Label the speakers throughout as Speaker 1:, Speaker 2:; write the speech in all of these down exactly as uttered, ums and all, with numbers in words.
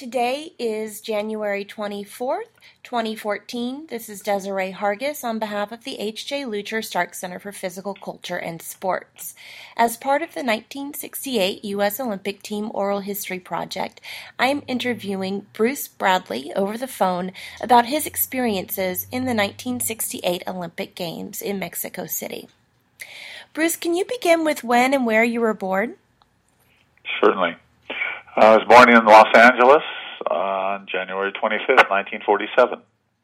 Speaker 1: Today is January twenty-fourth, twenty fourteen. This is Desiree Hargis on behalf of the H J. Lucher Stark Center for Physical Culture and Sports. As part of the nineteen sixty-eight U S. Olympic Team Oral History Project, I am interviewing Bruce Bradley over the phone about his experiences in the nineteen sixty-eight Olympic Games in Mexico City. Bruce, can you begin with when and where you were born?
Speaker 2: Certainly. I was born in Los Angeles on January twenty-fifth, nineteen forty-seven.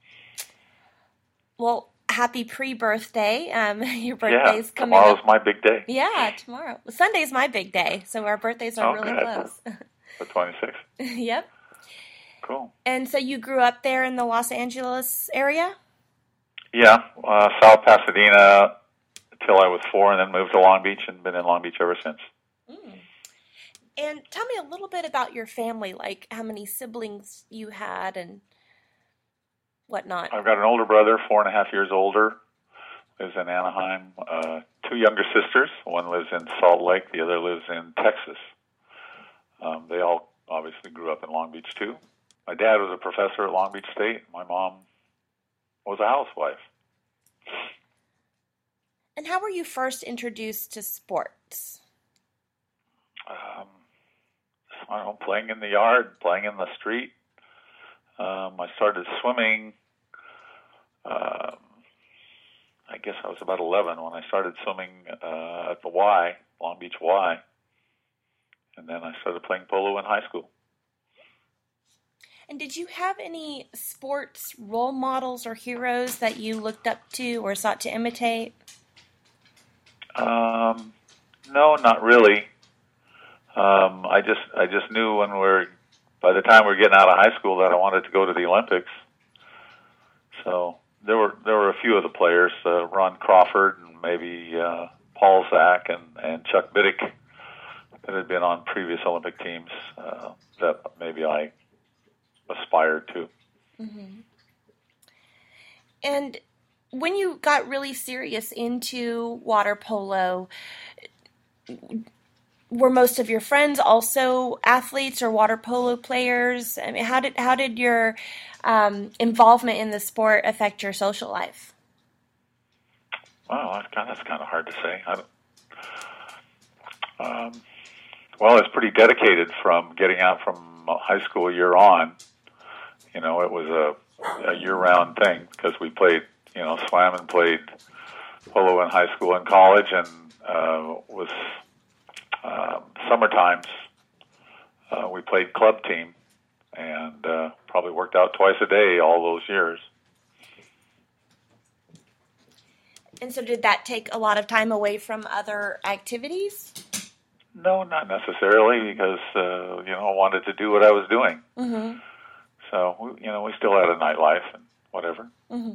Speaker 1: Well, happy pre-birthday. Um, your birthday's
Speaker 2: yeah,
Speaker 1: coming
Speaker 2: tomorrow's
Speaker 1: up.
Speaker 2: my big day.
Speaker 1: Yeah, tomorrow. Well, Sunday's my big day, so our birthdays are
Speaker 2: okay.
Speaker 1: really close.
Speaker 2: The twenty-sixth.
Speaker 1: Yep.
Speaker 2: Cool.
Speaker 1: And so you grew up there in the Los Angeles area?
Speaker 2: Yeah, uh, South Pasadena until I was four, and then moved to Long Beach and been in Long Beach ever since.
Speaker 1: Mm. And tell me a little bit about your family, like how many siblings you had and whatnot.
Speaker 2: I've got an older brother, four and a half years older, lives in Anaheim. Uh, two younger sisters. One lives in Salt Lake. The other lives in Texas. Um, they all obviously grew up in Long Beach, too. My dad was a professor at Long Beach State. My mom was a housewife.
Speaker 1: And how were you first introduced to sports?
Speaker 2: Um, I don't know, playing in the yard, playing in the street. Um, I started swimming. Um, I guess I was about eleven when I started swimming uh, at the Y, Long Beach Y. And then I started playing polo in high school.
Speaker 1: And did you have any sports role models or heroes that you looked up to or sought to imitate?
Speaker 2: Um, no, not really. Um, I just I just knew when we're by the time we were getting out of high school that I wanted to go to the Olympics. So there were there were a few of the players, uh, Ron Crawford and maybe uh, Paul Zak and, and Chuck Biddick that had been on previous Olympic teams uh, that maybe I aspired to.
Speaker 1: Mm-hmm. And when you got really serious into water polo, were most of your friends also athletes or water polo players? I mean, how did how did your um, involvement in the sport affect your social life?
Speaker 2: Well, that's kind of, that's kind of hard to say. I don't, um, well, it's pretty dedicated from getting out from high school year on. You know, it was a, a year-round thing because we played, you know, swam and played polo in high school and college, and uh, was um, summer times uh, we played club team and uh, probably worked out twice a day all those years.
Speaker 1: And so did that take a lot of time away from other activities?
Speaker 2: No, not necessarily, because, uh, you know, I wanted to do what I was doing.
Speaker 1: Mm-hmm.
Speaker 2: So, you know, we still had a nightlife and whatever.
Speaker 1: Mm-hmm.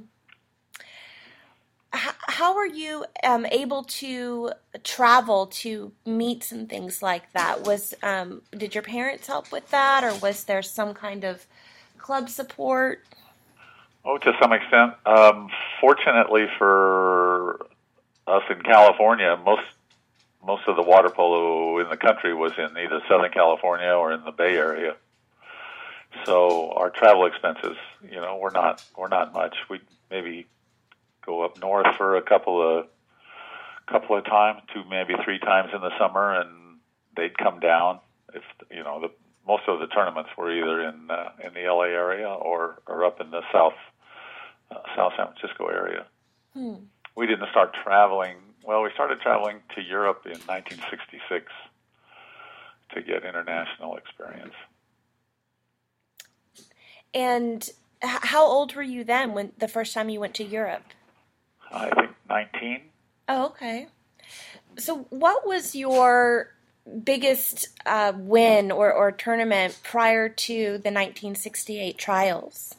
Speaker 1: H- how are you um, able to travel to meets and things like that? Was um, did your parents help with that, or was there some kind of club support?
Speaker 2: Oh, to some extent. Um, fortunately for us in California, most most of the water polo in the country was in either Southern California or in the Bay Area. So our travel expenses, you know, were not were not much. We maybe go up north for a couple of couple of times, two maybe three times in the summer, and they'd come down. If you know, the most of the tournaments were either in uh, in the L A area or, or up in the South uh, South San Francisco area.
Speaker 1: Hmm.
Speaker 2: We didn't start traveling. Well, we started traveling to Europe in nineteen sixty-six to get international experience.
Speaker 1: And h- how old were you then when the first time you went to Europe?
Speaker 2: I think nineteen.
Speaker 1: Oh, okay. So what was your biggest uh, win or, or tournament prior to the nineteen sixty-eight trials?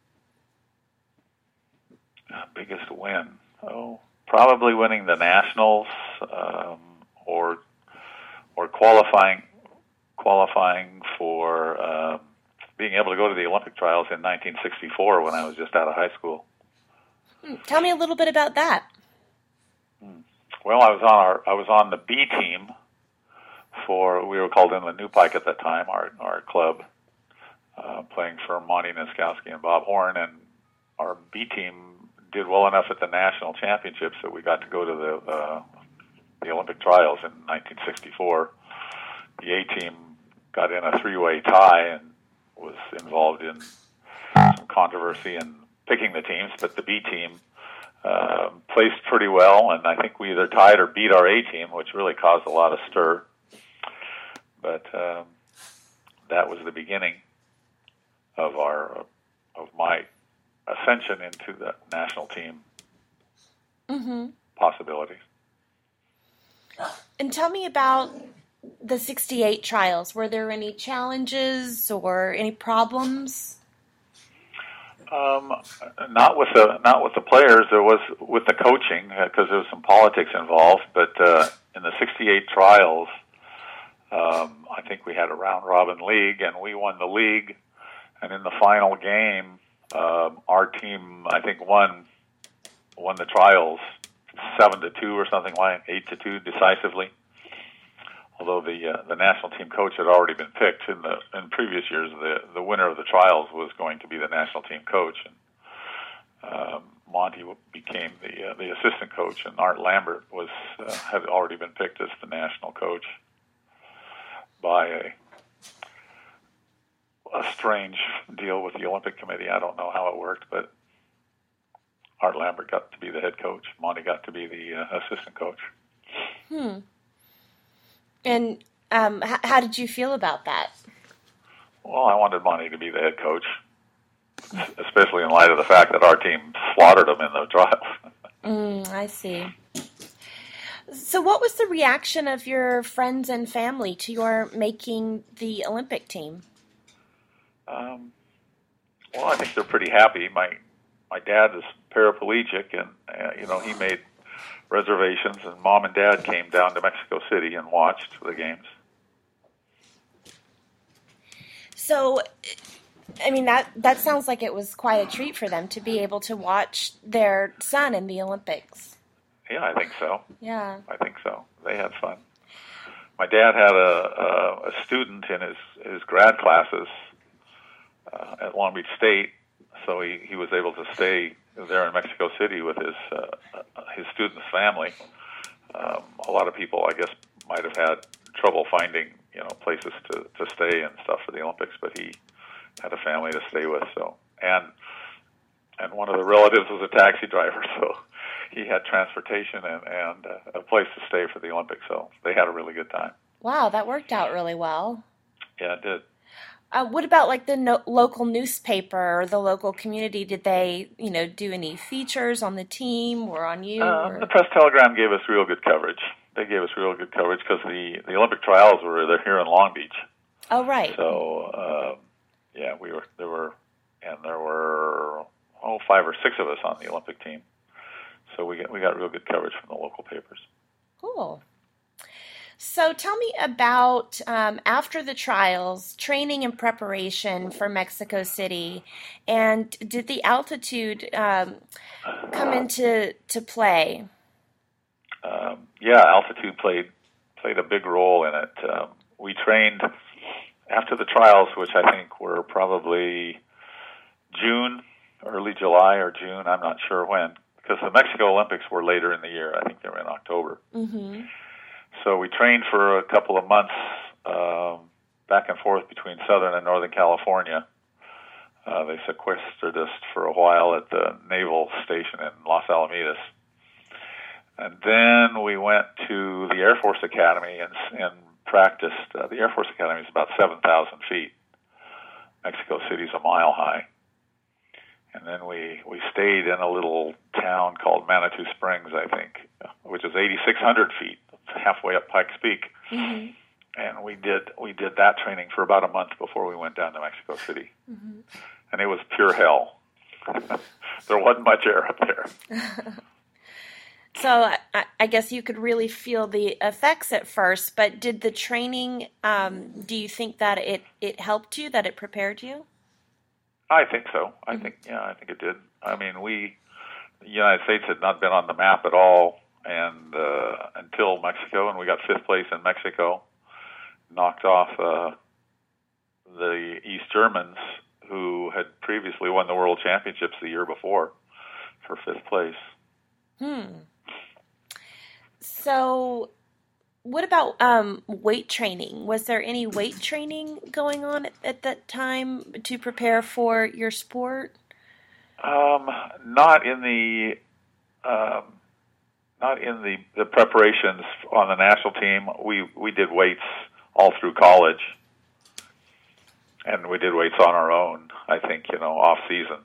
Speaker 2: Uh, biggest win? Oh, probably winning the nationals, um, or or qualifying qualifying for um, being able to go to the Olympic trials in nineteen sixty-four when I was just out of high school.
Speaker 1: Hmm. Tell me a little bit about that.
Speaker 2: Hmm. Well, I was on our I was on the B team for, we were called in the New Pike at that time, our our club. Uh, playing for Monty Niskowski and Bob Horn, and our B team did well enough at the national championships that we got to go to the uh, the Olympic trials in nineteen sixty-four. The A team got in a three-way tie and was involved in some controversy in picking the teams, but the B team uh, placed pretty well, and I think we either tied or beat our A team, which really caused a lot of stir. But um, that was the beginning of our of my ascension into the national team
Speaker 1: Mm-hmm.
Speaker 2: possibilities.
Speaker 1: And tell me about the sixty-eight trials. Were there any challenges or any problems?
Speaker 2: Um, not with the not with the players. There was with the coaching because there was some politics involved. But uh, in the sixty-eight trials, um, I think we had a round robin league, and we won the league. And in the final game, um, our team I think won won the trials seven to two or something like eight to two decisively. Although the uh, the national team coach had already been picked in the in previous years, the the winner of the trials was going to be the national team coach, and um, Monty became the uh, the assistant coach, and Art Lambert was uh, had already been picked as the national coach by a a strange deal with the Olympic Committee. I don't know how it worked, but Art Lambert got to be the head coach. Monty got to be the uh, assistant coach.
Speaker 1: Hmm. And um, h- how did you feel about that?
Speaker 2: Well, I wanted Monty to be the head coach, especially in light of the fact that our team slaughtered him in the trials.
Speaker 1: Mm, I see. So what was the reaction of your friends and family to your making the Olympic team?
Speaker 2: Um, well, I think they're pretty happy. My my dad is paraplegic, and uh, you know he made reservations, and Mom and Dad came down to Mexico City and watched the games.
Speaker 1: So, I mean, that, that sounds like it was quite a treat for them to be able to watch their son in the Olympics.
Speaker 2: Yeah, I think so.
Speaker 1: Yeah.
Speaker 2: I think so. They had fun. My dad had a, a, a student in his, his grad classes uh, at Long Beach State, so he, he was able to stay there in Mexico City with his uh, his student's family. Um, a lot of people, I guess, might have had trouble finding you know places to, to stay and stuff for the Olympics, but he had a family to stay with. So and and one of the relatives was a taxi driver, so he had transportation and and uh, a place to stay for the Olympics. So they had a really good time.
Speaker 1: Wow, that worked out really well.
Speaker 2: Yeah, it did.
Speaker 1: Uh, what about like the no- local newspaper or the local community? Did they, you know, do any features on the team or on you?
Speaker 2: Uh,
Speaker 1: or?
Speaker 2: the Press Telegram gave us real good coverage. They gave us real good coverage because the, the Olympic trials were there here in Long Beach.
Speaker 1: Oh, right.
Speaker 2: So um, yeah, we were there were and there were oh five or six of us on the Olympic team. So we got we got real good coverage from the local papers.
Speaker 1: Cool. So tell me about, um, after the trials, training and preparation for Mexico City, and did the altitude um, come into to play?
Speaker 2: Um, yeah, altitude played played a big role in it. Um, we trained after the trials, which I think were probably June, early July or June, I'm not sure when, because the Mexico Olympics were later in the year. I think they were in October.
Speaker 1: Mm-hmm.
Speaker 2: So we trained for a couple of months um, back and forth between Southern and Northern California. Uh, they sequestered us for a while at the Naval Station in Los Alamitos. And then we went to the Air Force Academy and, and practiced. Uh, the Air Force Academy is about seven thousand feet. Mexico City's a mile high. And then we, we stayed in a little town called Manitou Springs, I think, which is eighty-six hundred feet, halfway up Pikes Peak.
Speaker 1: Mm-hmm.
Speaker 2: And we did we did that training for about a month before we went down to Mexico City.
Speaker 1: Mm-hmm.
Speaker 2: And it was pure hell. There wasn't much air up there.
Speaker 1: So I, I guess you could really feel the effects at first, but did the training, um, do you think that it, it helped you, that it prepared you?
Speaker 2: I think so. I think, yeah, I think it did. I mean, we, the United States had not been on the map at all, and uh, until Mexico, and we got fifth place in Mexico, knocked off uh, the East Germans, who had previously won the World Championships the year before for fifth place.
Speaker 1: Hmm. So, what about um, weight training? Was there any weight training going on at, at that time to prepare for your sport?
Speaker 2: Um, not in the um, not in the, the preparations on the national team. We we did weights all through college, and we did weights on our own. I think you know off season.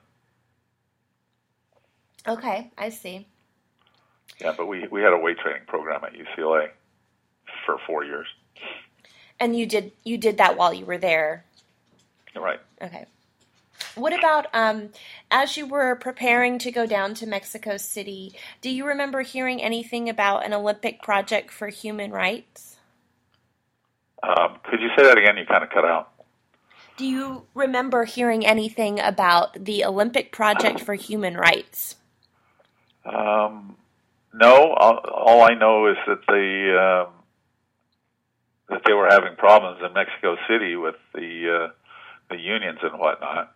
Speaker 1: Okay, I see.
Speaker 2: Yeah, but we, we had a weight training program at U C L A for four years.
Speaker 1: And you did you did that while you were there?
Speaker 2: Right.
Speaker 1: Okay. What about um, as you were preparing to go down to Mexico City, do you remember hearing anything about an Olympic project for human rights?
Speaker 2: Um, could you say that again? You kind of cut out.
Speaker 1: Do you remember hearing anything about the Olympic project for human rights?
Speaker 2: Um, no. All, all I know is that they um, that they were having problems in Mexico City with the uh, the unions and whatnot.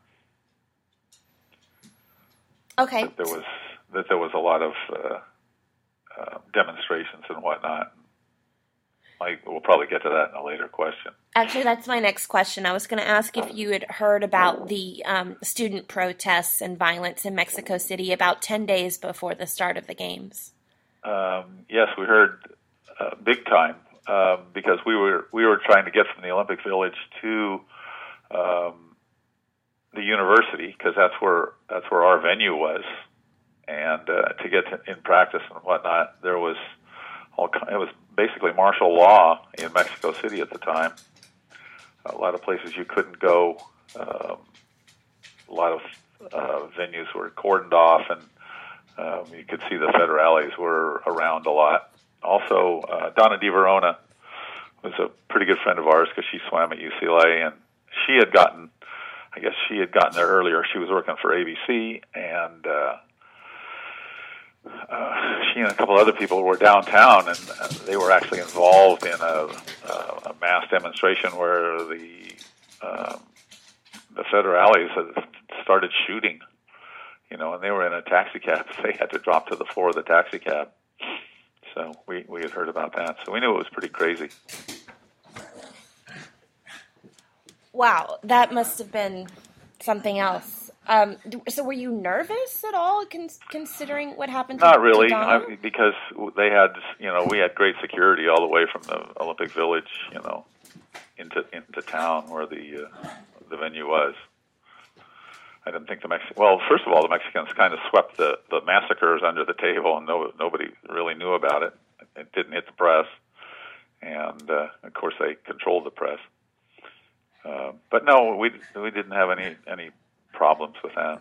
Speaker 1: Okay.
Speaker 2: That there was that there was a lot of uh, uh, demonstrations and whatnot. I, we'll probably get to that in a later question.
Speaker 1: Actually, that's my next question. I was going to ask if you had heard about the um, student protests and violence in Mexico City about ten days before the start of the games.
Speaker 2: Um, yes, we heard uh, big time um, because we were we were trying to get from the Olympic Village to um, the university because that's where that's where our venue was, and uh, to get to, in practice and whatnot, there was all it was basically martial law in Mexico City at the time. A lot of places you couldn't go. Um, a lot of uh, venues were cordoned off, and um, you could see the federales were around a lot. Also, uh, Donna Di Verona was a pretty good friend of ours because she swam at U C L A, and she had gotten, I guess she had gotten there earlier. She was working for A B C, and uh, uh, she and a couple other people were downtown, and uh, they were actually involved in a, uh, a mass demonstration where the um, the federales had started shooting, you know, and they were in a taxi cab. They had to drop to the floor of the taxi cab. So we, we had heard about that. So we knew it was pretty crazy.
Speaker 1: Wow, that must have been something else. Um, so were you nervous at all, con- considering what happened to
Speaker 2: Not really,
Speaker 1: to
Speaker 2: I, because they had, you know, we had great security all the way from the Olympic Village, you know, into into town where the uh, the venue was. I didn't think the Mexican. Well, first of all, the Mexicans kind of swept the, the massacres under the table, and no, nobody really knew about it. It didn't hit the press, and uh, of course they controlled the press. Uh, but no, we we didn't have any any problems with that.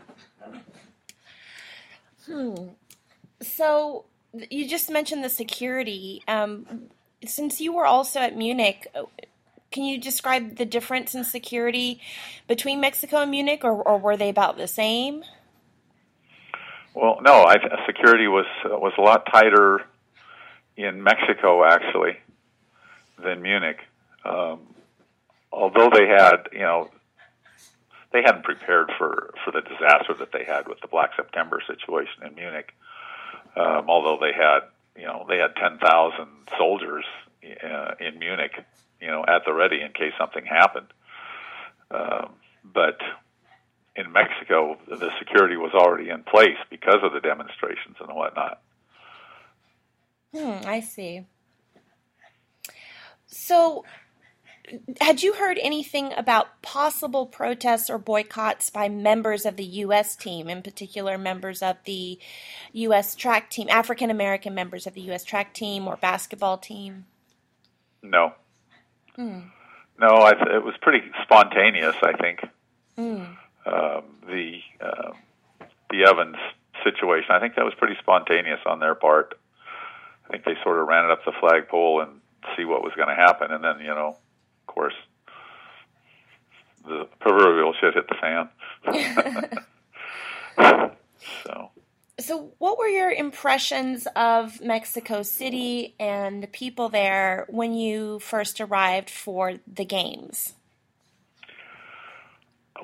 Speaker 1: Hmm. So you just mentioned the security. Um, since you were also at Munich, can you describe the difference in security between Mexico and Munich, or, or were they about the same?
Speaker 2: Well, no, I, security was uh, was a lot tighter in Mexico actually than Munich. Um, although they had, you know, they hadn't prepared for, for the disaster that they had with the Black September situation in Munich. Um, although they had, you know, they had ten thousand soldiers uh, in Munich, you know, at the ready in case something happened. Um, but in Mexico, the security was already in place because of the demonstrations and whatnot.
Speaker 1: Hmm, I see. So, had you heard anything about possible protests or boycotts by members of the U S team, in particular members of the U S track team, African American members of the U S track team or basketball team?
Speaker 2: No.
Speaker 1: Hmm.
Speaker 2: No, I th- it was pretty spontaneous, I think.
Speaker 1: Hmm.
Speaker 2: Um, the uh, the Evans situation, I think that was pretty spontaneous on their part. I think they sort of ran it up the flagpole and see what was going to happen, and then, you know, of course, the proverbial shit hit the fan. so,
Speaker 1: So what were your impressions of Mexico City and the people there when you first arrived for the games?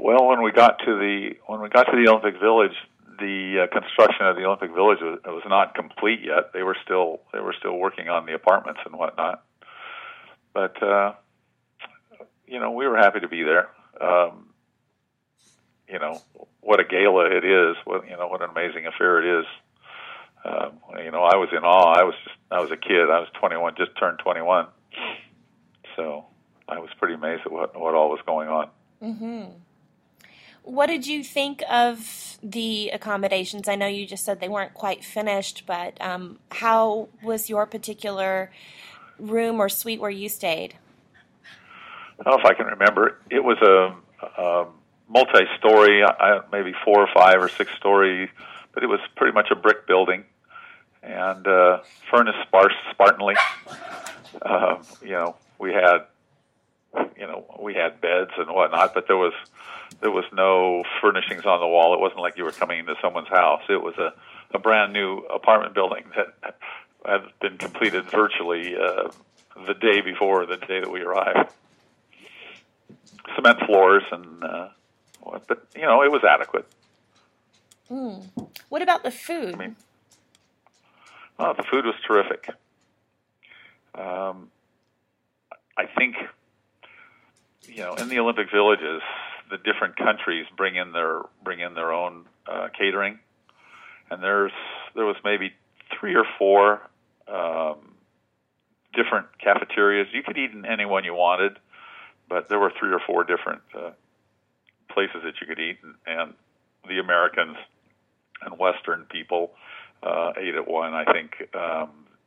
Speaker 2: Well, when we got to the when we got to the Olympic Village, the uh, construction of the Olympic Village was, was not complete yet. They were still they were still working on the apartments and whatnot. But uh, you know, we were happy to be there. Um, you know, what a gala it is! What you know, what an amazing affair it is. Um, you know, I was in awe. I was just I was a kid. I was twenty-one, just turned twenty-one. So I was pretty amazed at what what all was going on.
Speaker 1: Mm-hmm. What did you think of the accommodations? I know you just said they weren't quite finished, but um, how was your particular room or suite where you stayed?
Speaker 2: I don't know if I can remember. It was a, a multi-story, I, maybe four or five or six story, but it was pretty much a brick building and uh, furnished sparse, spartanly. Uh, you know, we had, you know, we had beds and whatnot, but there was there was no furnishings on the wall. It wasn't like you were coming into someone's house. It was a, a brand new apartment building that had been completed virtually uh, the day before the day that we arrived. Cement floors and, uh, but you know, it was adequate.
Speaker 1: Mm. What about the food?
Speaker 2: I mean, well, the food was terrific. Um, I think, you know, in the Olympic Villages, the different countries bring in their bring in their own uh, catering, and there's there was maybe three or four um, different cafeterias. You could eat in any one you wanted, but there were three or four different uh, places that you could eat, and, and the Americans and Western people uh, ate at one. I think um,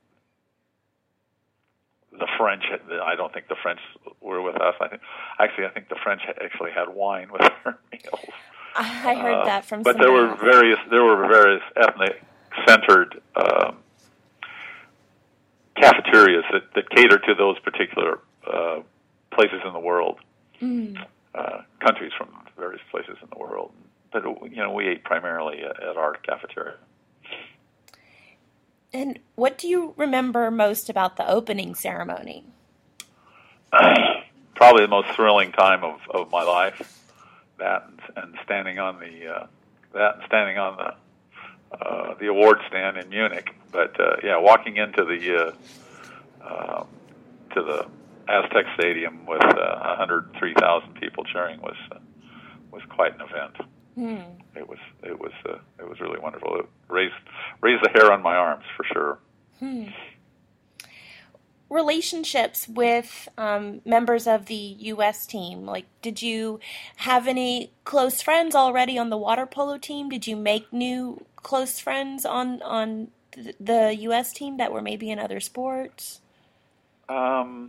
Speaker 2: the French, I don't think the French were with us. I think, actually, I think the French actually had wine with their meals.
Speaker 1: I heard uh, that from
Speaker 2: but there were various there were various ethnic centered um, cafeterias that, that cater to those particular uh, places in the world, mm. uh, countries from various places in the world. But you know, we ate primarily at, at our cafeteria.
Speaker 1: And what do you remember most about the opening ceremony?
Speaker 2: Probably the most thrilling time of, of my life. That and, and standing on the uh, that and standing on the uh, the award stand in Munich. But uh, yeah, walking into the uh, uh, to the Aztec Stadium with uh, one hundred three thousand people cheering was uh, was quite an event. Hmm. It was it was uh, it was really wonderful. It raised raised the hair on my arms for sure. Hmm.
Speaker 1: Relationships with um, members of the U S team. Like, did you have any close friends already on the water polo team? Did you make new close friends on on the U S team that were maybe in other sports?
Speaker 2: Um,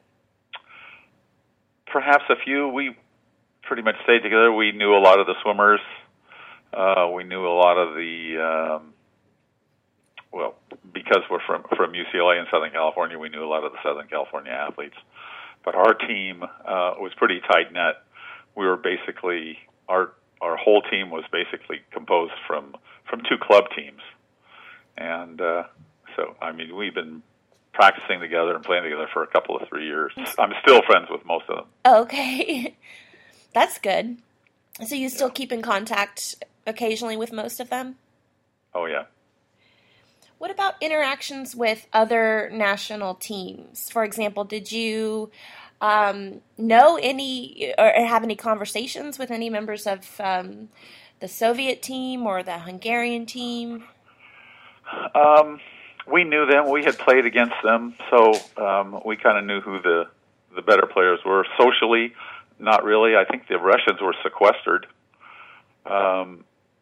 Speaker 2: perhaps a few. We pretty much stayed together. We knew a lot of the swimmers. Uh, we knew a lot of the, um, well, because we're from, from U C L A in Southern California, we knew a lot of the Southern California athletes. But our team uh, was pretty tight-knit. We were basically, our our whole team was basically composed from, from two club teams. And uh, so, I mean, we've been practicing together and playing together for a couple of three years. I'm still friends with most of them.
Speaker 1: Okay. That's good. So you still yeah. keep in contact occasionally with most of them?
Speaker 2: Oh, yeah.
Speaker 1: What about interactions with other national teams? For example, did you um, know any or have any conversations with any members of um, the Soviet team or the Hungarian team?
Speaker 2: Um, we knew them. We had played against them, so um, we kind of knew who the, the better players were. Socially, not really. I think the Russians were sequestered. Um,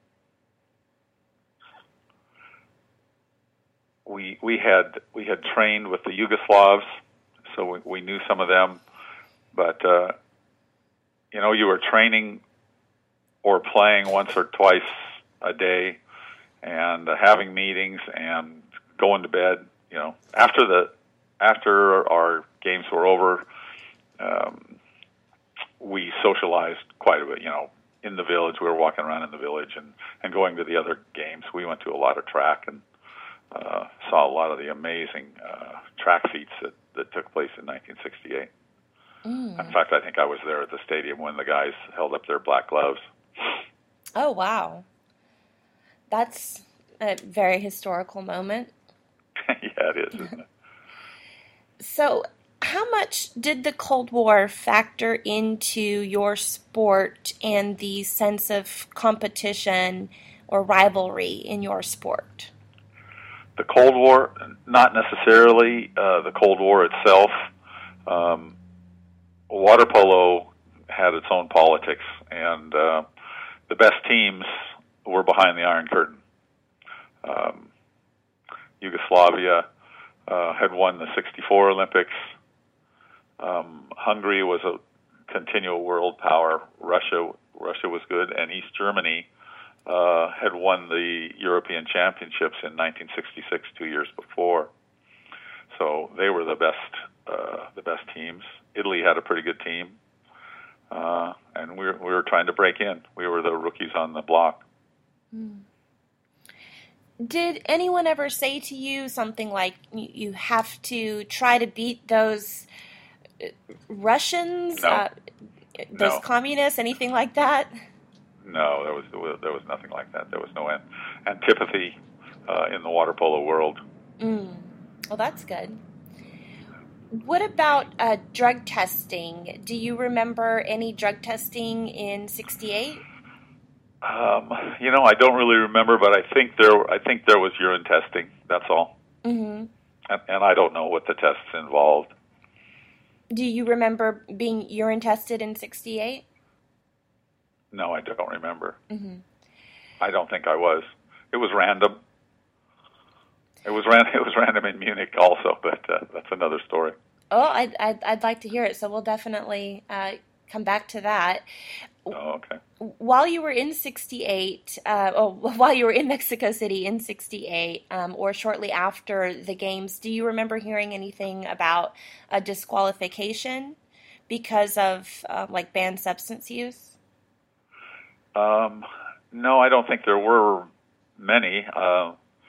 Speaker 2: we we had we had trained with the Yugoslavs, so we, we knew some of them. But uh, you know, you were training or playing once or twice a day, and uh, having meetings and going to bed. You know, after the after our games were over. Um, we socialized quite a bit, you know, in the village. We were walking around in the village and, and going to the other games. We went to a lot of track and uh, saw a lot of the amazing uh, track feats that, that took place in nineteen sixty-eight.
Speaker 1: Mm.
Speaker 2: In fact, I think I was there at the stadium when the guys held up their black gloves.
Speaker 1: Oh, wow. That's a very historical moment.
Speaker 2: Yeah, it is, isn't it?
Speaker 1: So, how much did the Cold War factor into your sport and the sense of competition or rivalry in your sport?
Speaker 2: The Cold War, not necessarily. Uh, the Cold War itself, um, water polo had its own politics, and uh, the best teams were behind the Iron Curtain. Um, Yugoslavia uh, had won the sixty-four Olympics. Um, Hungary was a continual world power. Russia, Russia was good, and East Germany uh, had won the European Championships in nineteen sixty-six, two years before. So they were the best, uh, the best teams. Italy had a pretty good team, uh, and we were, we were trying to break in. We were the rookies on the block.
Speaker 1: Hmm. Did anyone ever say to you something like, you have to try to beat those Russians,
Speaker 2: No.
Speaker 1: uh, those
Speaker 2: No.
Speaker 1: communists, anything like that?
Speaker 2: No, there was there was nothing like that. There was no an- antipathy uh, in the water polo world.
Speaker 1: Mm. Well, that's good. What about uh, drug testing? Do you remember any drug testing in sixty-eight?
Speaker 2: Um, you know, I don't really remember, but I think there I think there was urine testing. That's all.
Speaker 1: Mm-hmm.
Speaker 2: And, and I don't know what the tests involved.
Speaker 1: Do you remember being urine tested in sixty-eight?
Speaker 2: No, I don't remember.
Speaker 1: Mm-hmm.
Speaker 2: I don't think I was. It was random. It was ran. It was random in Munich also, but uh, that's another story.
Speaker 1: Oh, I'd, I'd, I'd like to hear it, so we'll definitely uh, come back to that.
Speaker 2: Oh, okay.
Speaker 1: While you were in sixty-eight, uh, oh, while you were in Mexico City in sixty-eight, um, or shortly after the games, do you remember hearing anything about a disqualification because of uh, like banned substance use?
Speaker 2: Um, no, I don't think there were many. Uh,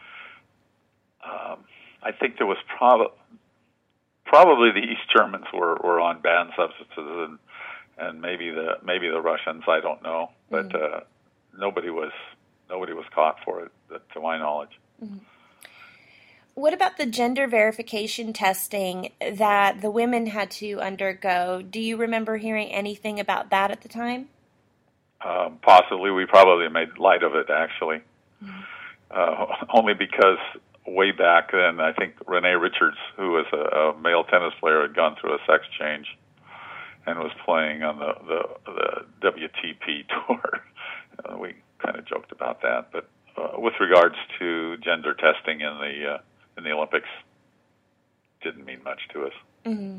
Speaker 2: um, I think there was prob- probably the East Germans were, were on banned substances, and and maybe the maybe the Russians. I don't know, but
Speaker 1: Mm-hmm.
Speaker 2: uh, nobody was nobody was caught for it, to my knowledge.
Speaker 1: Mm-hmm. What about the gender verification testing that the women had to undergo? Do you remember hearing anything about that at the time?
Speaker 2: Um, possibly, we probably made light of it, actually,
Speaker 1: Mm-hmm.
Speaker 2: uh, only because way back then, I think Renee Richards, who was a, a male tennis player, had gone through a sex change and was playing on the the, the W T P tour. Uh, we kind of joked about that, but uh, with regards to gender testing in the uh, in the Olympics, didn't mean much to us.
Speaker 1: Mm-hmm.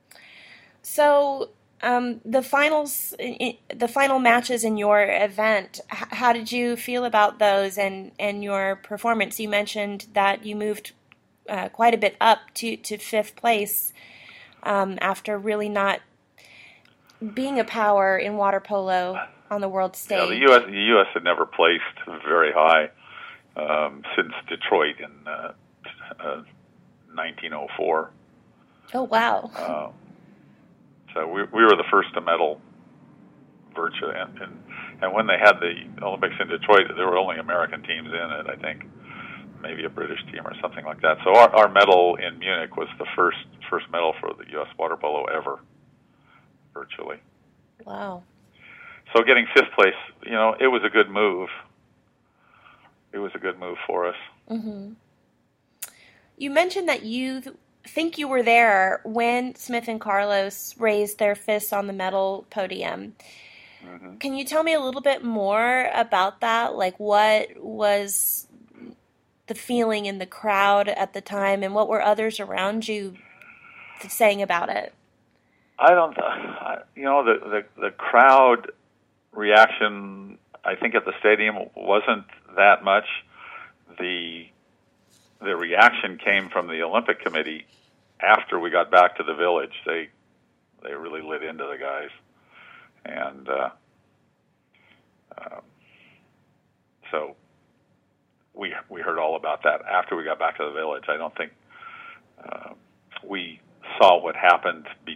Speaker 1: So um, the finals, the final matches in your event, how did you feel about those and, and your performance? You mentioned that you moved uh, quite a bit up to, to fifth place um, after really not being a power in water polo on the world stage.
Speaker 2: Yeah, the U S the U S had never placed very high um, since Detroit in uh, uh, nineteen oh four.
Speaker 1: Oh, wow.
Speaker 2: Uh, so we we were the first to medal, virtually, and, and and when they had the Olympics in Detroit, there were only American teams in it. I think maybe a British team or something like that. So our, our medal in Munich was the first first medal for the U S water polo ever, virtually.
Speaker 1: Wow.
Speaker 2: So getting fifth place, you know, it was a good move. It was a good move for us.
Speaker 1: Mm-hmm. You mentioned that you th- think you were there when Smith and Carlos raised their fists on the medal podium.
Speaker 2: Mm-hmm.
Speaker 1: Can you tell me a little bit more about that? Like, what was the feeling in the crowd at the time, and what were others around you saying about it?
Speaker 2: I don't, uh, you know, the, the the crowd reaction, I think, at the stadium wasn't that much. The the reaction came from the Olympic Committee after we got back to the village. They they really lit into the guys, and uh, um, so we we heard all about that after we got back to the village. I don't think uh, we saw what happened be,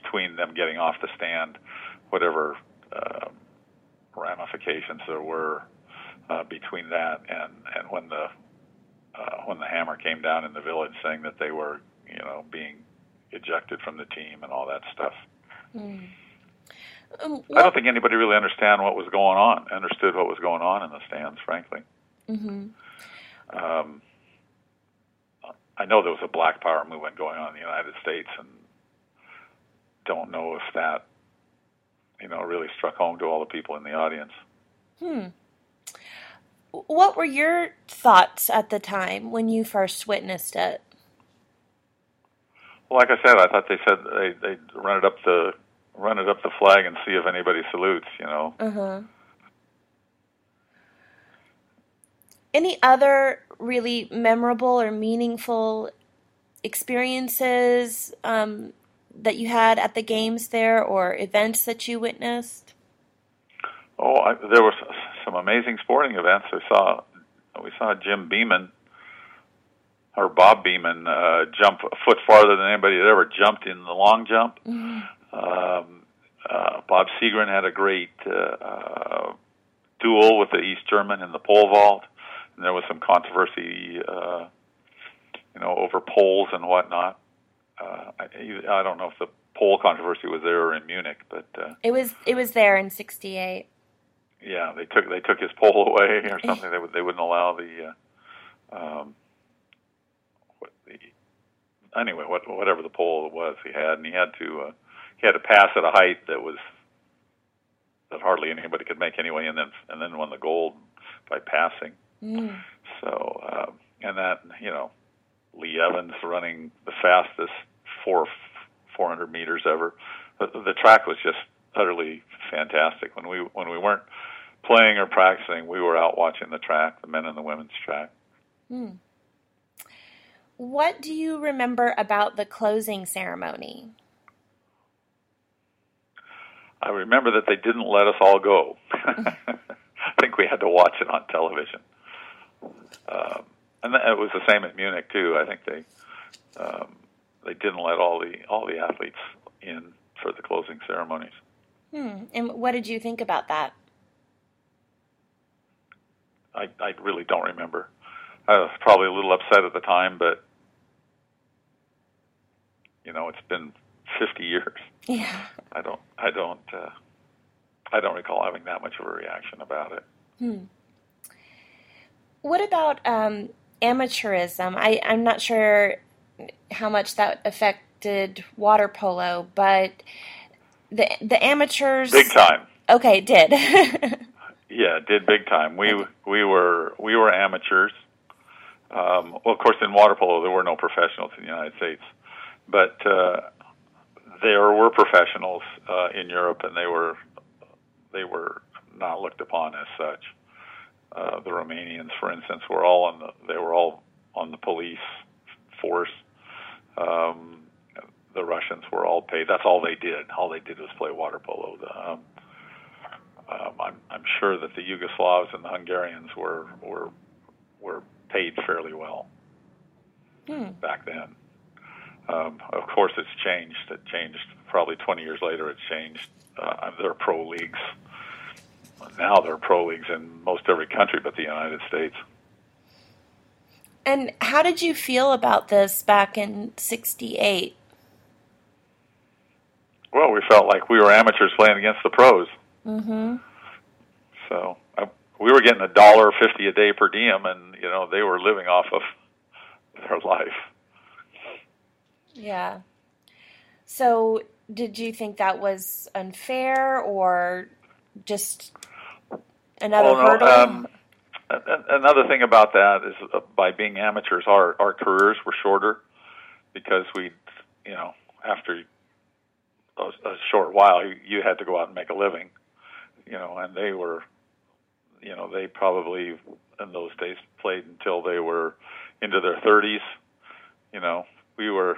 Speaker 2: between them getting off the stand, whatever uh, ramifications there were uh, between that and, and when the uh, when the hammer came down in the village saying that they were, you know, being ejected from the team and all that stuff. Mm. Um, I don't think anybody really understand what was going on, understood what was going on in the stands, frankly. Mm-hmm. Um, I know there was a Black Power movement going on in the United States, and don't know if that, you know, really struck home to all the people in the audience.
Speaker 1: Hmm. What were your thoughts at the time when you first witnessed it?
Speaker 2: Well, like I said, I thought they said they they run it up the run it up the flag and see if anybody salutes. You know. Uh huh.
Speaker 1: Any other really memorable or meaningful experiences um, that you had at the games there, or events that you witnessed?
Speaker 2: Oh, I, there were some amazing sporting events. We saw we saw Jim Beeman or Bob Beeman uh, jump a foot farther than anybody had ever jumped in the long jump. Mm-hmm. Um, uh, Bob Seagren had a great uh, uh, duel with the East German in the pole vault. And there was some controversy, uh, you know, over poles and whatnot. Uh, I, I don't know if the pole controversy was there or in Munich, but uh,
Speaker 1: it was. It was there in sixty-eight.
Speaker 2: Yeah, they took they took his pole away or something. they would they wouldn't allow the, uh, um, what the anyway what whatever the pole it was he had, and he had to uh, he had to pass at a height that was that hardly anybody could make anyway, and then and then won the gold by passing. Mm. So, uh, and that, you know, Lee Evans running the fastest four, 400 meters ever. The, the track was just utterly fantastic. When we, when we weren't playing or practicing, we were out watching the track, the men and the women's track. Mm.
Speaker 1: What do you remember about the closing ceremony?
Speaker 2: I remember that they didn't let us all go. I think we had to watch it on television. Um, and it was the same at Munich too. I think they um, they didn't let all the all the athletes in for the closing ceremonies.
Speaker 1: Hmm. And what did you think about that?
Speaker 2: I I really don't remember. I was probably a little upset at the time, but you know, it's been fifty years.
Speaker 1: Yeah.
Speaker 2: I don't I don't uh, I don't recall having that much of a reaction about it. Hmm.
Speaker 1: What about um, amateurism? I, I'm not sure how much that affected water polo, but the the amateurs...
Speaker 2: Big time.
Speaker 1: Okay, it did.
Speaker 2: Yeah, it did big time. We we were we were amateurs. Um, well, of course, in water polo there were no professionals in the United States, but uh, there were professionals uh, in Europe, and they were they were not looked upon as such. Uh, the Romanians, for instance, were all on the they were all on the police force. Um, the Russians were all paid. That's all they did. All they did was play water polo. The, um, um, I'm, I'm sure that the Yugoslavs and the Hungarians were were were paid fairly well hmm. back then. Um, of course, it's changed. It changed probably twenty years later. It's changed. Uh, there are pro leagues. Now there are pro leagues in most every country but the United States.
Speaker 1: And how did you feel about this back in sixty-eight?
Speaker 2: Well, we felt like we were amateurs playing against the pros. Mm-hmm. So I, we were getting a dollar fifty a day per diem, and you know they were living off of their life.
Speaker 1: Yeah. So did you think that was unfair, or just another oh, no, hurdle? Um,
Speaker 2: another thing about that is uh, by being amateurs, our, our careers were shorter because we, you know, after a, a short while, you, you had to go out and make a living, you know, and they were, you know, they probably in those days played until they were into their thirties. You know, we were,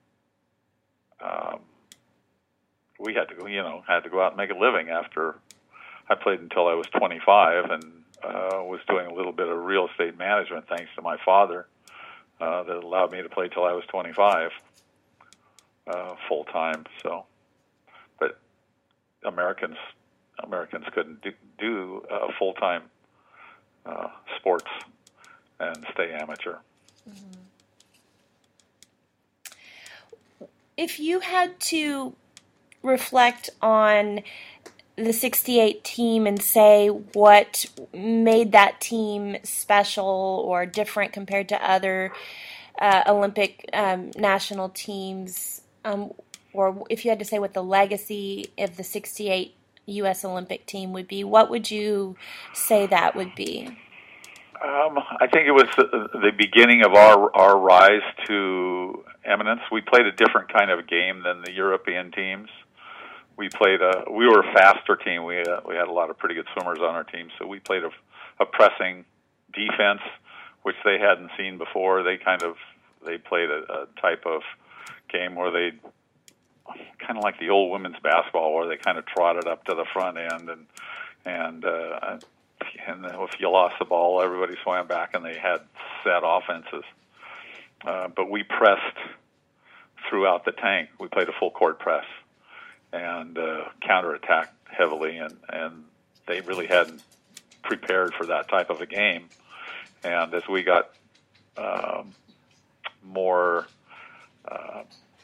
Speaker 2: um, we had to go, you know, had to go out and make a living after. I played until I was twenty-five, and uh, was doing a little bit of real estate management thanks to my father uh, that allowed me to play till I was twenty-five uh, full time. So Americans Americans couldn't do, do uh, full time uh, sports and stay amateur.
Speaker 1: Mm-hmm. If you had to reflect on the sixty-eight team and say what made that team special or different compared to other uh, Olympic um, national teams, um, or if you had to say what the legacy of the sixty-eight U S Olympic team would be, what would you say that would be?
Speaker 2: Um, I think it was the, the beginning of our our rise to eminence. We played a different kind of game than the European teams. We played a we were a faster team. We uh, we had a lot of pretty good swimmers on our team, so we played a, a pressing defense, which they hadn't seen before. They kind of they played a, a type of game where they kind of like the old women's basketball, where they kind of trotted up to the front end and and. Uh, And if you lost the ball, everybody swam back, and they had set offenses. Uh, but we pressed throughout the tank. We played a full court press and uh, counterattacked heavily, and, and they really hadn't prepared for that type of a game. And as we got um, more uh,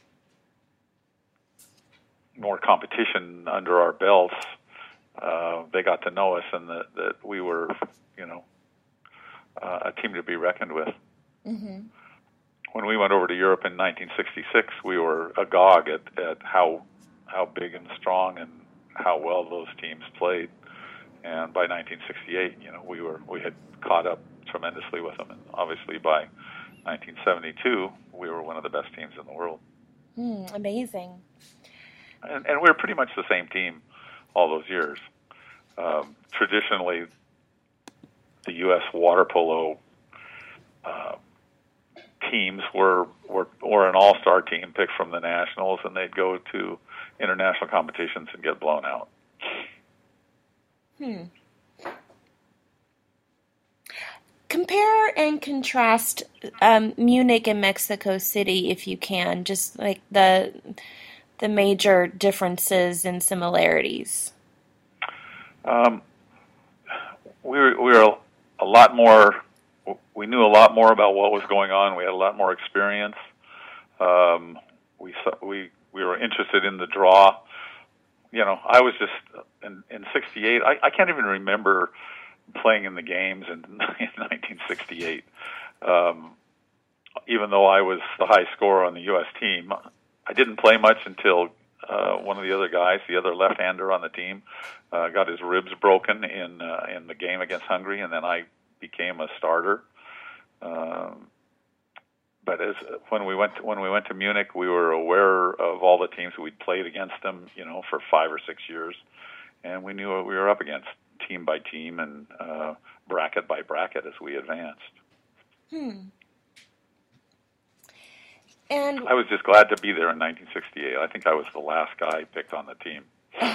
Speaker 2: more competition under our belts, Uh, they got to know us, and that, that we were, you know, uh, a team to be reckoned with. Mm-hmm. When we went over to Europe in nineteen sixty-six, we were agog at, at how how big and strong and how well those teams played. And by nineteen sixty-eight, you know, we were we had caught up tremendously with them. And obviously, by nineteen seventy-two, we were one of the best teams in the world.
Speaker 1: Mm, amazing.
Speaker 2: And, and we were pretty much the same team all those years. Um, traditionally, the U S water polo uh, teams were, were were an all-star team picked from the nationals, and they'd go to international competitions and get blown out.
Speaker 1: Hmm. Compare and contrast um, Munich and Mexico City, if you can, just like the the major differences and similarities.
Speaker 2: Um, we were we were a lot more. We knew a lot more about what was going on. We had a lot more experience. Um, we we we were interested in the draw. You know, I was just in in sixty-eight. I, I can't even remember playing in the games in, in nineteen sixty-eight. Um, even though I was the high scorer on the U S team, I didn't play much until uh, one of the other guys, the other left-hander on the team, uh, got his ribs broken in uh, in the game against Hungary, and then I became a starter. Um, but as when we went to, when we went to Munich, we were aware of all the teams we'd played against them, you know, for five or six years, and we knew what we were up against, team by team and uh, bracket by bracket as we advanced.
Speaker 1: Hmm. And
Speaker 2: I was just glad to be there in nineteen sixty-eight. I think I was the last guy picked on the team.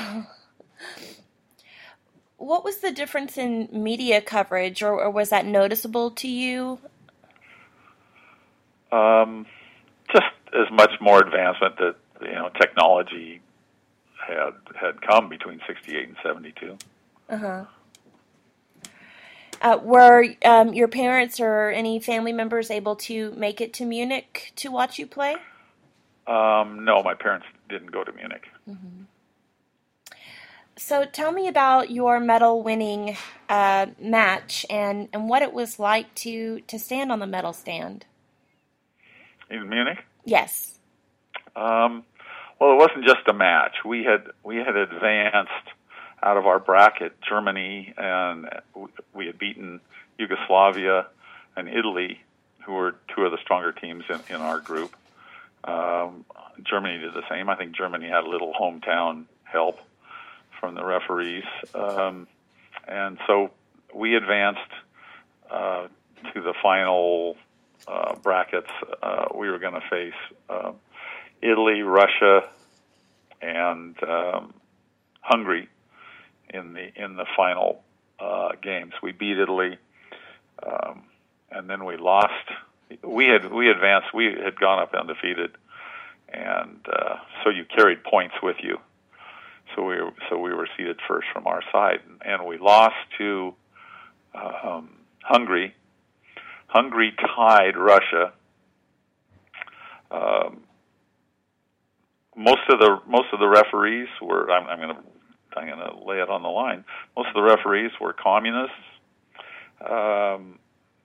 Speaker 1: What was the difference in media coverage, or, or was that noticeable to you?
Speaker 2: Um, just as much more advancement that, you know, technology had had come between sixty-eight and seventy-two.
Speaker 1: Uh-huh. Uh, were um, your parents or any family members able to make it to Munich to watch you play?
Speaker 2: Um, no, my parents didn't go to Munich.
Speaker 1: Mm-hmm. So tell me about your medal-winning uh, match and, and what it was like to, to stand on the medal stand.
Speaker 2: In Munich?
Speaker 1: Yes.
Speaker 2: Um, well, it wasn't just a match. We had we had advanced out of our bracket, Germany, and we had beaten Yugoslavia and Italy, who were two of the stronger teams in, in our group. Um, Germany did the same. I think Germany had a little hometown help from the referees. Um, and so we advanced uh, to the final uh, brackets. Uh, we were going to face uh, Italy, Russia, and um, Hungary in the in the final uh, games. We beat Italy, um, and then we lost. We had we advanced. We had gone up undefeated, and uh, so you carried points with you. so we were, so we were seated first from our side, and, and we lost to um, Hungary. Hungary tied Russia. Um, most of the most of the referees were. I'm, I'm going to I'm going to lay it on the line. Most of the referees were communists. Um,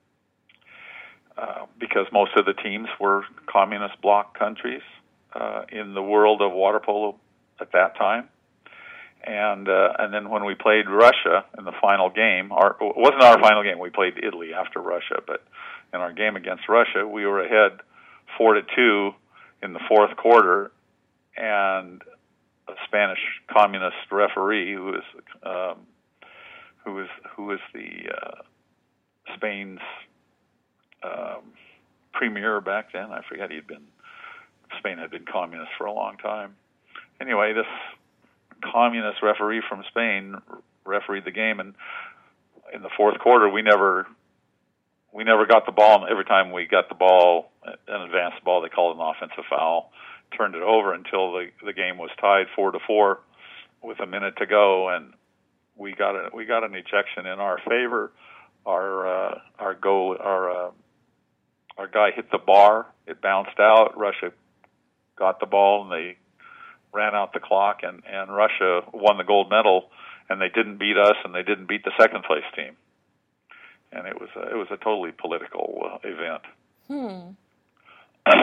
Speaker 2: uh, because most of the teams were communist bloc countries uh, in the world of water polo at that time. And uh, and then when we played Russia in the final game, our, it wasn't our final game. We played Italy after Russia, but in our game against Russia, we were ahead four to two in the fourth quarter, and a Spanish communist referee who was um, who was who was the uh, Spain's um, premier back then. I forget he'd been Spain had been communist for a long time. Anyway, this communist referee from Spain refereed the game, and in the fourth quarter, we never we never got the ball. Every time we got the ball, an advanced ball, they called an offensive foul, turned it over until the the game was tied four to four with a minute to go, and we got a we got an ejection in our favor. Our uh, our goal our uh, our guy hit the bar. It bounced out. Russia got the ball, and they ran out the clock, and, and Russia won the gold medal, and they didn't beat us, and they didn't beat the second place team. And it was a, it was a totally political uh, event.
Speaker 1: Hmm.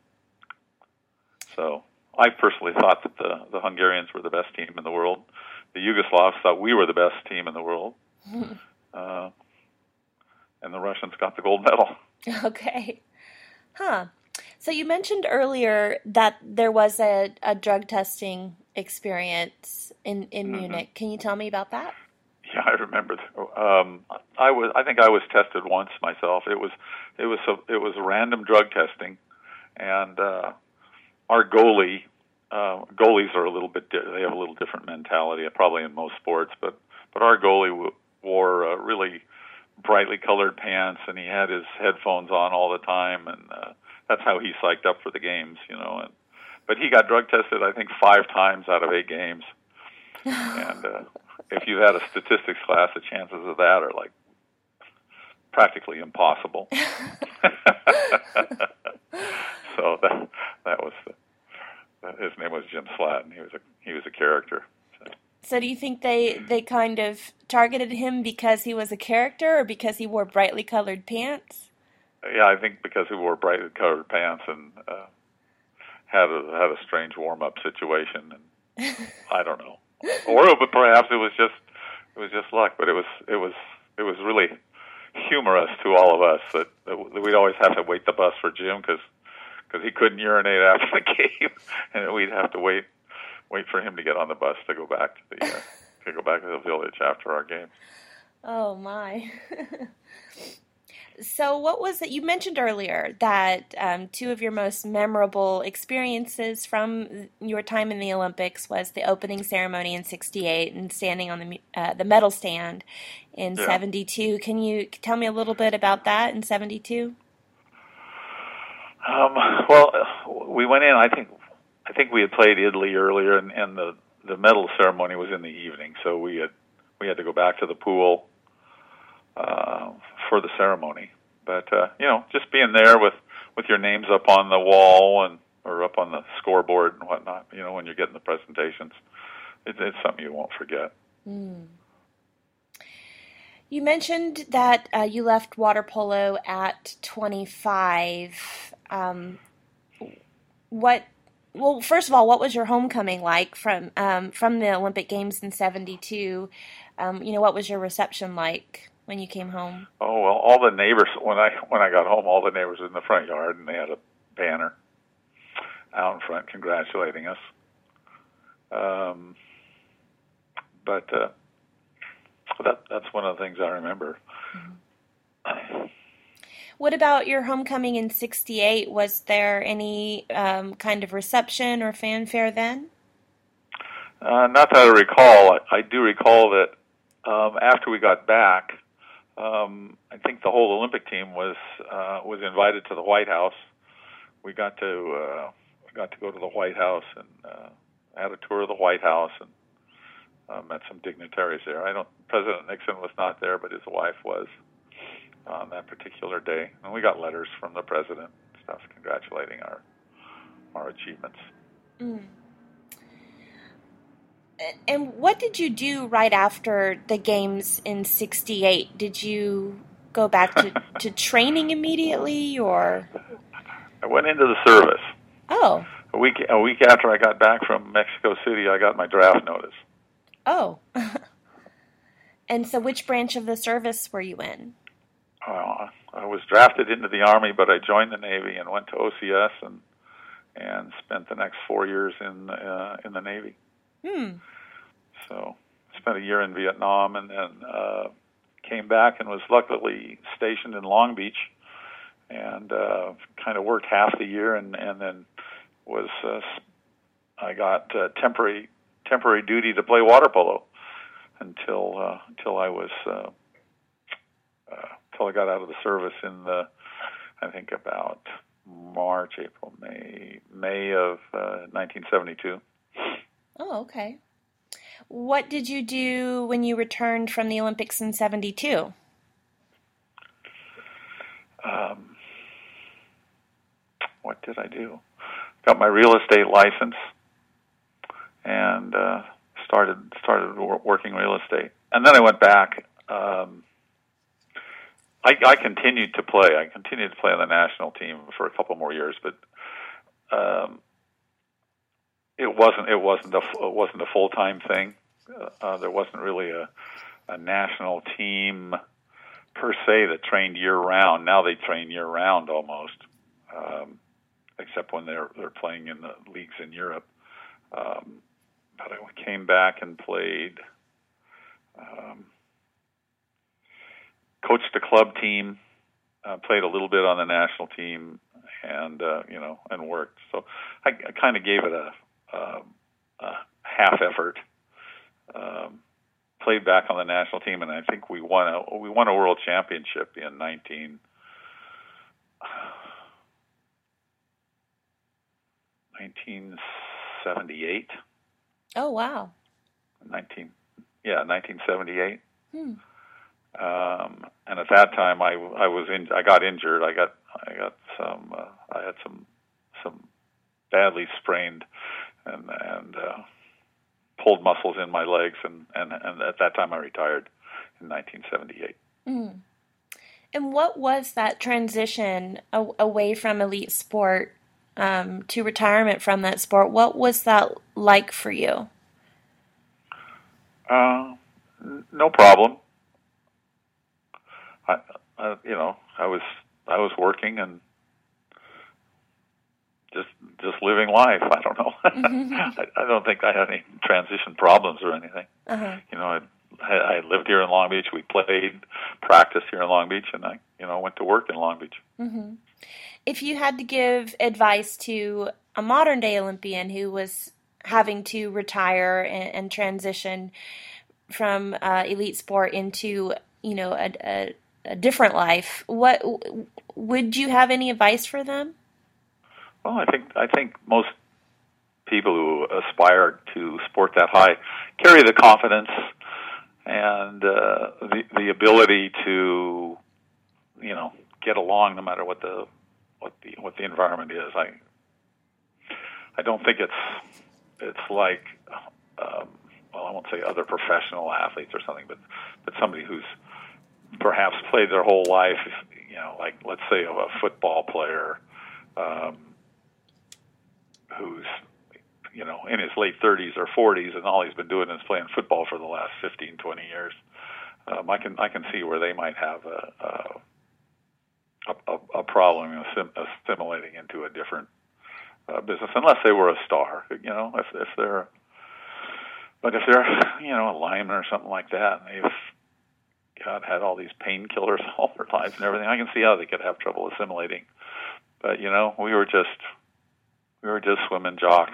Speaker 2: So I personally thought that the, the Hungarians were the best team in the world. The Yugoslavs thought we were the best team in the world. uh, and the Russians got the gold medal.
Speaker 1: Okay. Huh. So you mentioned earlier that there was a, a drug testing experience in, in mm-hmm. Munich. Can you tell me about that?
Speaker 2: Yeah, I remember. Um, I was. I think I was tested once myself. It was. It was. A, it was random drug testing, and uh, our goalie. Uh, goalies are a little bit. Di- they have a little different mentality, probably in most sports. But but our goalie w- wore uh, really brightly colored pants, and he had his headphones on all the time, and uh, that's how he psyched up for the games, you know. And but he got drug tested, I think, five times out of eight games. And uh, if you had a statistics class, the chances of that are like practically impossible. So that that was the, his name was Jim Slatton. He was a he was a character. So.
Speaker 1: So do you think they, they kind of targeted him because he was a character, or because he wore brightly colored pants?
Speaker 2: Yeah, I think because he wore brightly colored pants and uh, had a had a strange warm up situation, and I don't know, or but perhaps it was just it was just luck. But it was it was it was really humorous to all of us that, that we'd always have to wait the bus for Jim because because he couldn't urinate after the game, and we'd have to wait wait for him to get on the bus to go back to the uh, to go back to the village after our game.
Speaker 1: Oh my. So what was it, you mentioned earlier that um, two of your most memorable experiences from your time in the Olympics was the opening ceremony in sixty-eight and standing on the uh, the medal stand in yeah. seventy-two. Can you tell me a little bit about that in seventy-two?
Speaker 2: Um, well, we went in, I think I think we had played Italy earlier, and, and the, the medal ceremony was in the evening, so we had we had to go back to the pool Uh, for the ceremony. But, uh, you know, just being there with, with your names up on the wall and or up on the scoreboard and whatnot, you know, when you're getting the presentations, it, it's something you won't forget.
Speaker 1: Mm. You mentioned that uh, you left water polo at twenty-five. Um, what... Well, first of all, what was your homecoming like from um, from the Olympic Games in seventy-two? Um, you know, what was your reception like when you came home?
Speaker 2: Oh, well, all the neighbors, when I when I got home, all the neighbors in the front yard, and they had a banner out in front congratulating us. Um, but uh, that that's one of the things I remember. Mm-hmm.
Speaker 1: What about your homecoming in sixty-eight? Was there any um, kind of reception or fanfare then?
Speaker 2: Uh, not that I recall. I, I do recall that um, after we got back, um, I think the whole Olympic team was uh, was invited to the White House. We got to uh, we got to go to the White House and uh, had a tour of the White House, and uh, met some dignitaries there. I don't. President Nixon was not there, but his wife was on that particular day, and we got letters from the president and stuff congratulating our our achievements.
Speaker 1: Mm. And what did you do right after the games in sixty-eight? Did you go back to, to training immediately, or?
Speaker 2: I went into the service.
Speaker 1: Oh.
Speaker 2: A week a week after I got back from Mexico City, I got my draft notice.
Speaker 1: Oh. And so which branch of the service were you in?
Speaker 2: Uh, I was drafted into the Army, but I joined the Navy and went to O C S and and spent the next four years in uh, in the Navy.
Speaker 1: Hmm.
Speaker 2: So spent a year in Vietnam, and then uh, came back and was luckily stationed in Long Beach, and uh, kind of worked half the year, and, and then was uh, I got uh, temporary temporary duty to play water polo until uh, until I was uh, uh, until I got out of the service in the I think about March, April, May May of uh, nineteen seventy-two.
Speaker 1: Oh, okay. What did you do when you returned from the Olympics in seventy-two?
Speaker 2: Um, what did I do? Got my real estate license and uh, started started wor- working real estate. And then I went back. Um, I, I continued to play. I continued to play on the national team for a couple more years, but um, it wasn't it wasn't a it wasn't a full time thing. Uh, there wasn't really a, a national team per se that trained year round. Now they train year round almost, um, except when they're they're playing in the leagues in Europe. Um, but I came back and played, um, coached the club team, uh, played a little bit on the national team, and uh, you know, and worked. So I, I kind of gave it a, a, a half effort. Um, played back on the national team, and I think we won a we won a world championship in nineteen nineteen seventy-eight.
Speaker 1: Oh wow!
Speaker 2: Nineteen, yeah, nineteen seventy-eight.
Speaker 1: Hmm.
Speaker 2: Um, and at that time, I, I was in. I got injured. I got I got some. Uh, I had some some badly sprained and and. Uh, pulled muscles in my legs, and, and, and at that time I retired in nineteen seventy-eight.
Speaker 1: Mm. And what was that transition a- away from elite sport um, to retirement from that sport? What was that like for you?
Speaker 2: Uh, n- no problem. I, I, you know, I was I was working and just just living life. I don't know. I, I don't think I had any transition problems or anything.
Speaker 1: Uh-huh.
Speaker 2: You know, I, I lived here in Long Beach. We played, practiced here in Long Beach, and I, you know, went to work in Long Beach.
Speaker 1: Mm-hmm. If you had to give advice to a modern day Olympian who was having to retire and, and transition from uh, elite sport into, you know, a, a, a different life, what would you have any advice for them?
Speaker 2: Well, I think I think most people who aspire to sport that high carry the confidence and uh, the the ability to, you know, get along no matter what the what the what the environment is. I I don't think it's it's like um, well, I won't say other professional athletes or something, but but somebody who's perhaps played their whole life. You know, like let's say a football player. Um, who's, you know, in his late thirties or forties, and all he's been doing is playing football for the last fifteen, twenty years. Um, I can I can see where they might have a a, a, a problem in assim- assimilating into a different uh, business, unless they were a star. You know, if if they're, but if they're, you know, a lineman or something like that, and they've God had all these painkillers all their lives and everything, I can see how they could have trouble assimilating. But you know, we were just. We were just swimming jocks.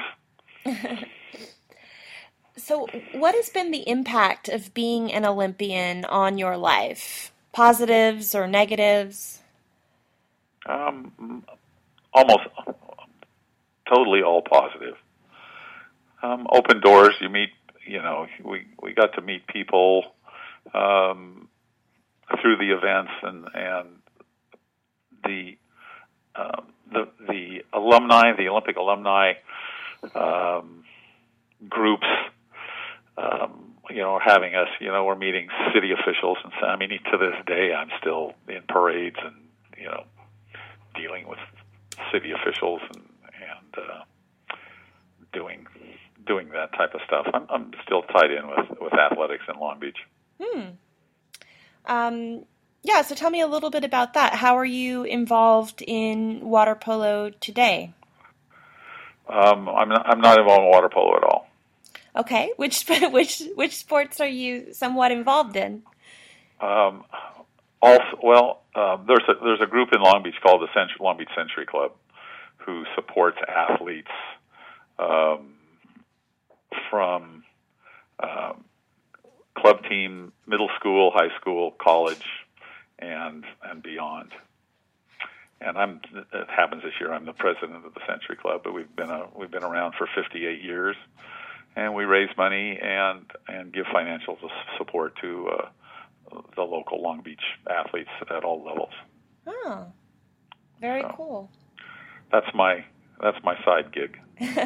Speaker 1: So what has been the impact of being an Olympian on your life? Positives or negatives?
Speaker 2: Um, almost totally all positive. Um, open doors. You meet you know, we we got to meet people um, through the events, and and the uh, the the alumni, the Olympic alumni um, groups. Um, you know, having us, you know, we're meeting city officials, and so, I mean, to this day, I'm still in parades and, you know, dealing with city officials and and uh, doing doing that type of stuff. I'm I'm still tied in with, with athletics in Long Beach.
Speaker 1: Hmm. Um. Yeah. So tell me a little bit about that. How are you involved in water polo today?
Speaker 2: Um, I'm not, I'm not involved in water polo at all.
Speaker 1: Okay, which which which sports are you somewhat involved in?
Speaker 2: Um, also, well, uh, there's a there's a group in Long Beach called the Century, Long Beach Century Club, who supports athletes um, from um, club team, middle school, high school, college, and and beyond. And I'm it happens this year. I'm the president of the Century Club, but we've been a, we've been around for fifty-eight years. And we raise money and and give financial support to uh, the local Long Beach athletes at all levels.
Speaker 1: Oh, very so cool.
Speaker 2: That's my that's my side gig.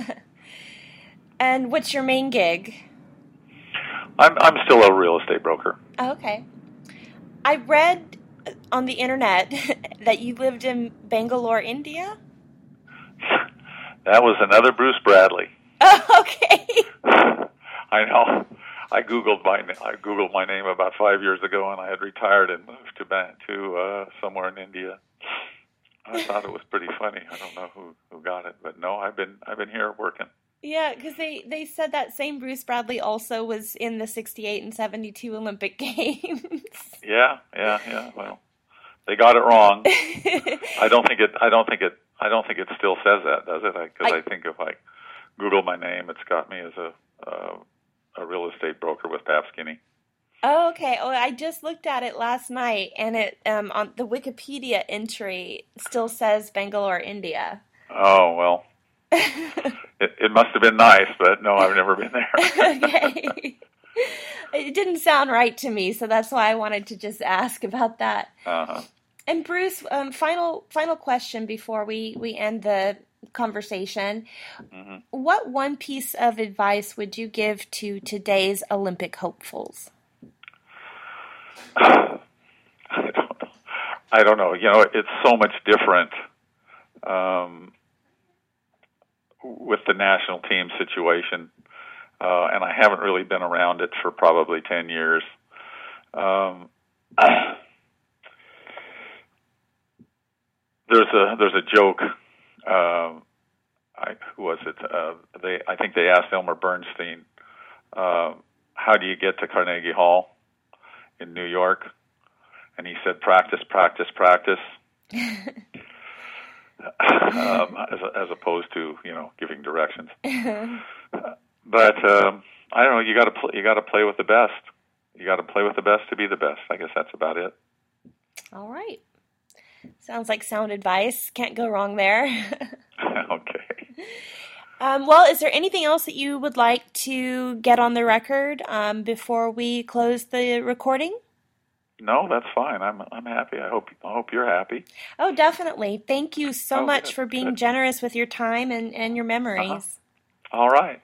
Speaker 1: And what's your main gig?
Speaker 2: I'm I'm still a real estate broker.
Speaker 1: Oh, okay. I read on the internet that you lived in Bangalore, India.
Speaker 2: That was another Bruce Bradley.
Speaker 1: Oh, okay.
Speaker 2: I know. I googled my I googled my name about five years ago, and I had retired and moved to to uh, somewhere in India. I thought it was pretty funny. I don't know who, who got it, but no, I've been I've been here working.
Speaker 1: Yeah, because they, they said that same Bruce Bradley also was in the sixty-eight and seventy-two Olympic Games.
Speaker 2: Yeah, yeah, yeah. Well, they got it wrong. I don't think it. I don't think it. I don't think it still says that, does it? Because I, I think if I Google my name, it's got me as a uh, a real estate broker with Pap Skinny.
Speaker 1: Oh, okay. Oh, I just looked at it last night, and it um, on the Wikipedia entry still says Bangalore, India.
Speaker 2: Oh well, it, it must have been nice, but no, I've never been there.
Speaker 1: Okay, it didn't sound right to me, so that's why I wanted to just ask about that.
Speaker 2: Uh-huh.
Speaker 1: And Bruce, um, final final question before we, we end the conversation. Mm-hmm. What one piece of advice would you give to today's Olympic hopefuls?
Speaker 2: I don't know. I don't know. You know, it's so much different um, with the national team situation, uh, and I haven't really been around it for probably ten years. Um, there's a there's a joke. Um, I, who was it? Uh, they I think they asked Elmer Bernstein, uh, "How do you get to Carnegie Hall in New York?" And he said, "Practice, practice, practice." um, as as opposed to you know giving directions. uh, but um, I don't know. You got to pl- you got to play with the best. You got to play with the best to be the best. I guess that's about it.
Speaker 1: All right. Sounds like sound advice. Can't go wrong there.
Speaker 2: Okay.
Speaker 1: Um, well, is there anything else that you would like to get on the record um, before we close the recording?
Speaker 2: No, that's fine. I'm I'm happy. I hope I hope you're happy.
Speaker 1: Oh, definitely. Thank you so
Speaker 2: oh,
Speaker 1: much
Speaker 2: good,
Speaker 1: for being
Speaker 2: good.
Speaker 1: generous with your time and, and your memories.
Speaker 2: Uh-huh. All right.